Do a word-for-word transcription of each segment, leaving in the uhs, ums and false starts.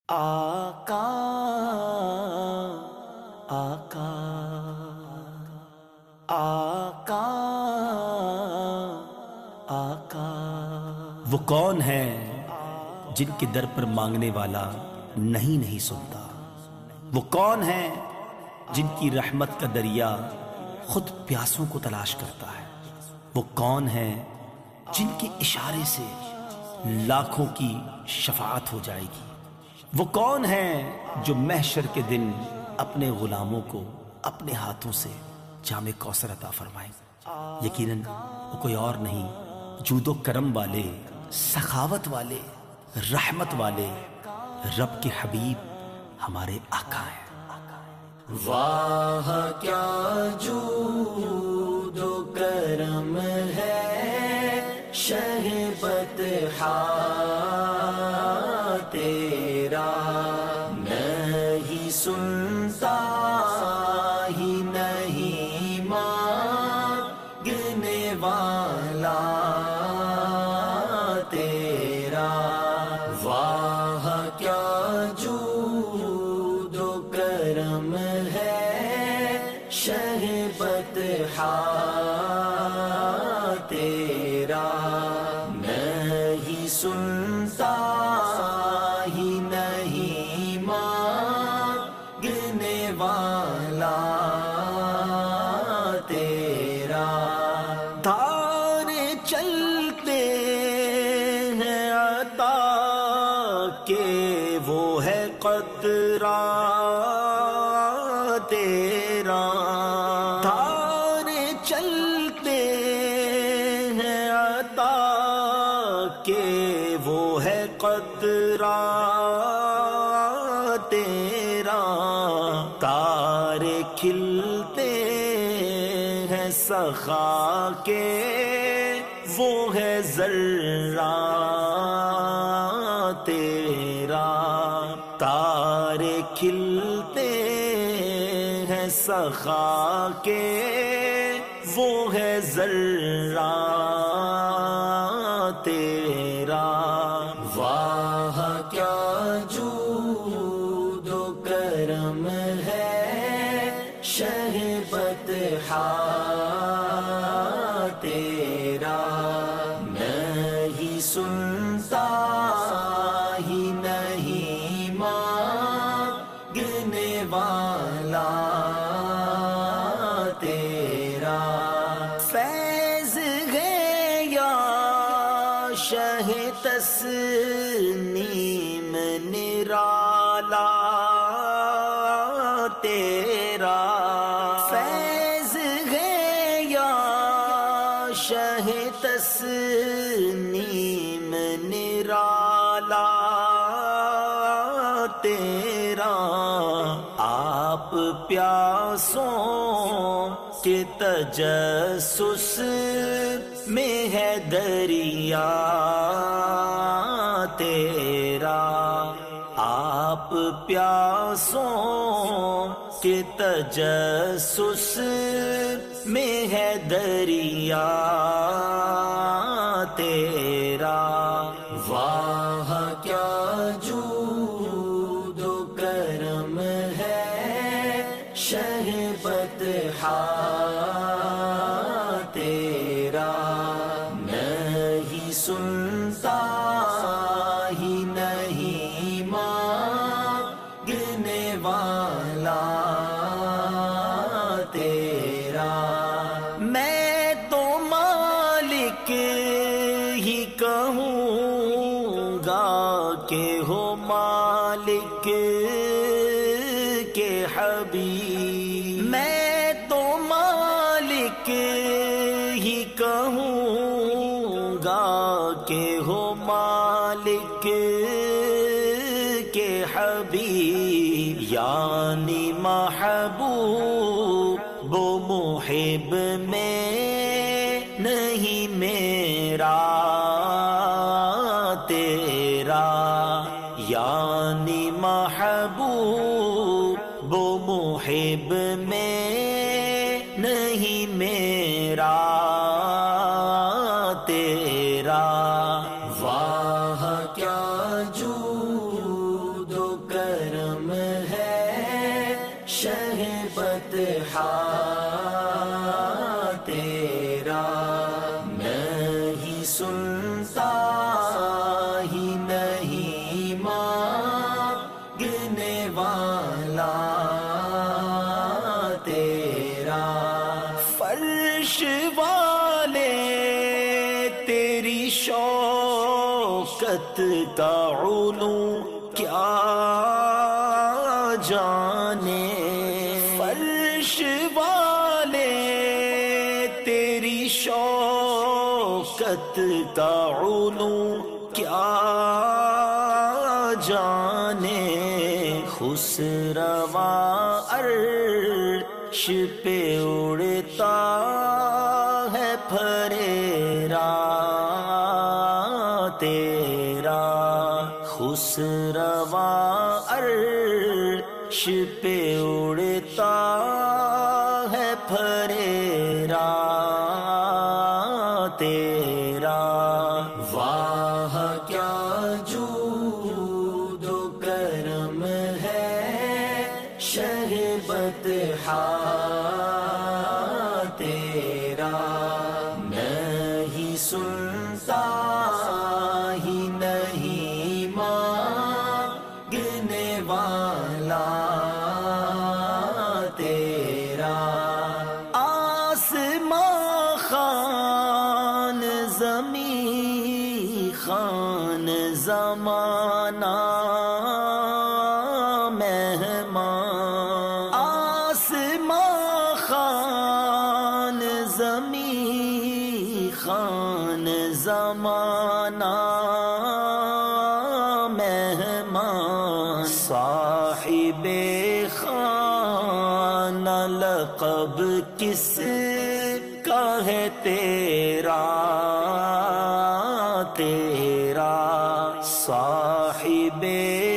آقا آقا آقا آقا وہ کون ہے جن کے در پر مانگنے والا نہیں نہیں سنتا؟ وہ کون ہے جن کی رحمت کا دریا خود پیاسوں کو تلاش کرتا ہے؟ وہ کون ہے جن کے اشارے سے لاکھوں کی شفاعت ہو جائے گی؟ وہ کون ہے جو محشر کے دن اپنے غلاموں کو اپنے ہاتھوں سے جام کوثر عطا فرمائے؟ یقیناً وہ کوئی اور نہیں، جود و کرم والے، سخاوت والے، رحمت والے رب کے حبیب ہمارے آقا ہیں۔ واہ کیا جود و کرم ہے شہ بطحا تیرا، نہیں سنتا ہی نہیں مانگنے والا تیرا۔ واہ کیا جود و کرم ہے شہ بطحا تیرا، نہیں سنتا ہی نہیں مانگنے والا تیرا۔ تارے چلتے ہیں عطا کہ وہ ہے قطرہ تیرا، تارے چلتے ہیں عطا کہ وہ ہے قطرہ تیرا، تارے کھلتے ہیں سخا کے وہ ہے ذرہ تیرا، تارے کھلتے ہیں سخا کے وہ ہے ذرہ تیرا۔ واہ کیا جود و کرم ہے شہ بطحا تیرا، نہیں سنتا ہی نہیں مانگنے والا تیرا۔ فیض ہے یا شہ تسنیم نرالا تیرا، فیض ہے یا شہ تسنیم نرالا تیرا، آپ پیاسوں کے تجسس میں ہے دریا تیرا، آپ پیاسوں کے تجسس میں ہے دریا تیرا۔ واہ کیا جود و کرم ہے شہ بطحا تیرا، نہیں سنتا ہی نہیں مانگنے والا تیرا۔ میں تو مالک ہی کہوں گا کہ ہو مالک کے حبیب، میں تو مالک ہی کہوں گا کہ ہو مالک کے حبیب، یعنی محبوب و محب میں نہیں میرا تیرا، یعنی محبوب و محب میں نہیں میرا تیرا۔ واہ کیا جود و بطحا تیرا نہیں سنتا ہی نہیں مانگنے والا تیرا فرش والے تیری شوکت کا علو کیا جانے فرش والے تیری شوکت کا علو کیا جانے خسروا عرش پہ اڑتا ہے پھریرا تیرا خسروا عرش پہ اڑتا ہے پھریرا تیرا واہ کیا جود و کرم ہے شہ بطحا تیرا نہیں سنتا ہی نہیں مانگنے والا تیرا آسمان خان زمین خان زمانہ مہمان آسمان خان زمین خان زمانہ مہمان صاحب خانہ لقب کس کا ہے تیرا تیرا صاحب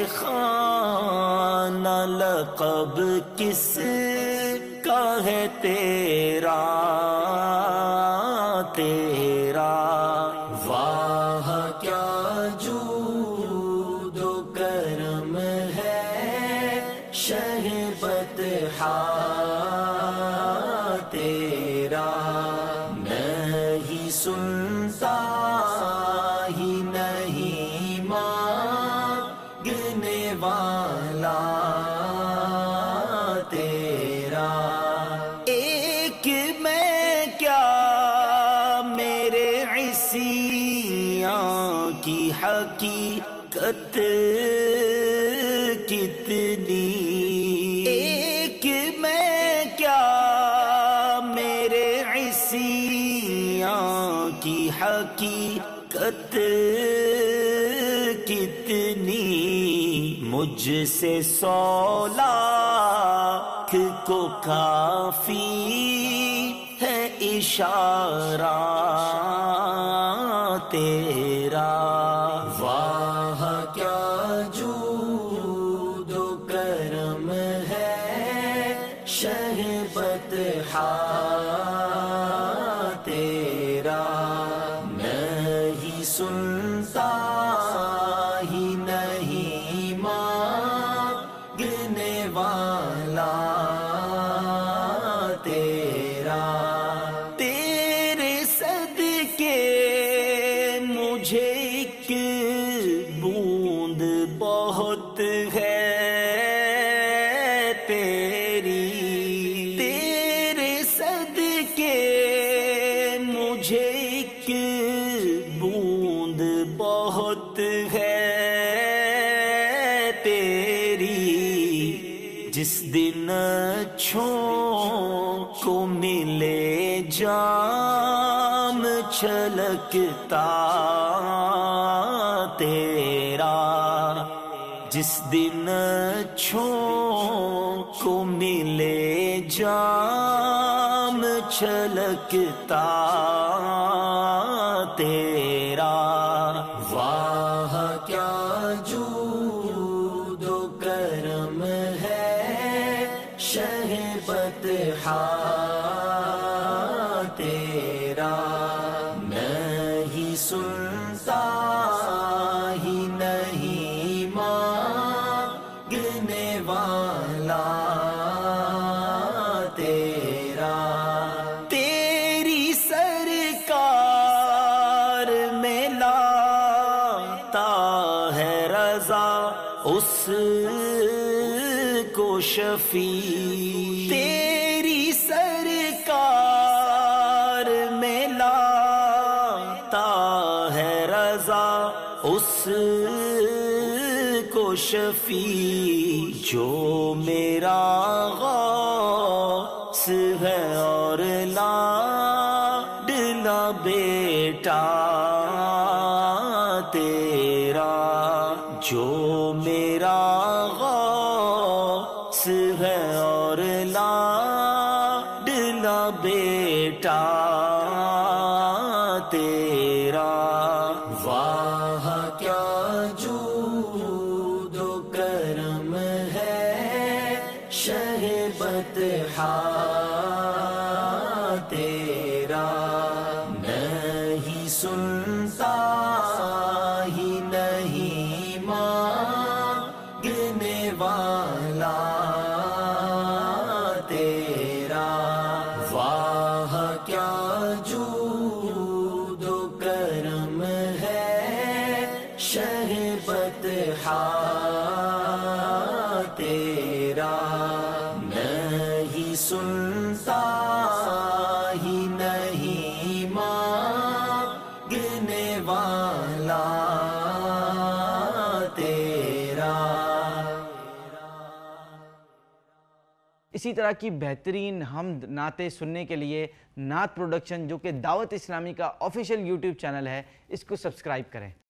خانہ لقب کس کا ہے تیرا تیرا واہ کیا جود و کرم ہے شہ بطحا تیرا نہیں سنتا ہی نہیں مانگنے والا تیرا ایک میں کیا میرے عصیاں کی حقیقت کتنی ایک میں کیا میرے عصیاں کی حقیقت کتنی مجھ سے سو لاکھ کو کافی ہے اشارہ تیرا واہ کیا جود و کرم ہے شہ بطحا تیرا نہیں سنتا ہی نہیں مانگنے والا تیرا تیرے صدقے مجھے ایک بوند بہت ہے تیری تیرے صدقے مجھے ایک بوند بہت ہے تیری جس دن چھو کو ملے جام چھلکتا تیرا جس دن چھو کو ملے جام چھلکتا تیرا واہ کیا جود و کرم ہے شہ بطحا تیرا نہیں سنتا ہی نہیں مانگنے والا اس کو شفیع تیری سرکار میں لاتا ہے رضا اس کو شفیع جو میرا غوث ہے اور لاڈلا بیٹا تیرا جو میرا غوث ہے اور لاڈلا بیٹا تیرا واہ کیا جود و کرم ہے شہ بطحا تیرا نہیں سنتا ہی نہیں مانگنے والا تیرا واہ کیا جود و کرم ہے شہ بطحا تیرا نہیں سنتا ہی نہیں مانگنے والا تیرا۔ اسی طرح کی بہترین حمد نعتیں سننے کے لیے نعت پروڈکشن جو کہ دعوت اسلامی کا آفیشیل یوٹیوب چینل ہے اس کو سبسکرائب کریں۔